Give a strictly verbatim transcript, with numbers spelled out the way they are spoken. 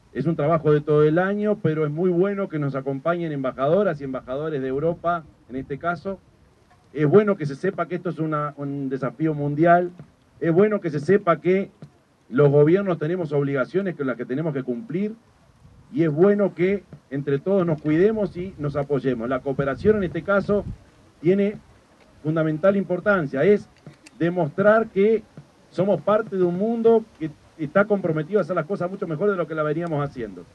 Es un trabajo de todo el año, pero es muy bueno que nos acompañen embajadoras y embajadores de Europa, en este caso. Es bueno que se sepa que esto es una, un desafío mundial. Es bueno que se sepa que los gobiernos tenemos obligaciones con las que tenemos que cumplir. Y es bueno que entre todos nos cuidemos y nos apoyemos. La cooperación en este caso tiene fundamental importancia. Es demostrar que somos parte de un mundo que está comprometido a hacer las cosas mucho mejor de lo que la veníamos haciendo.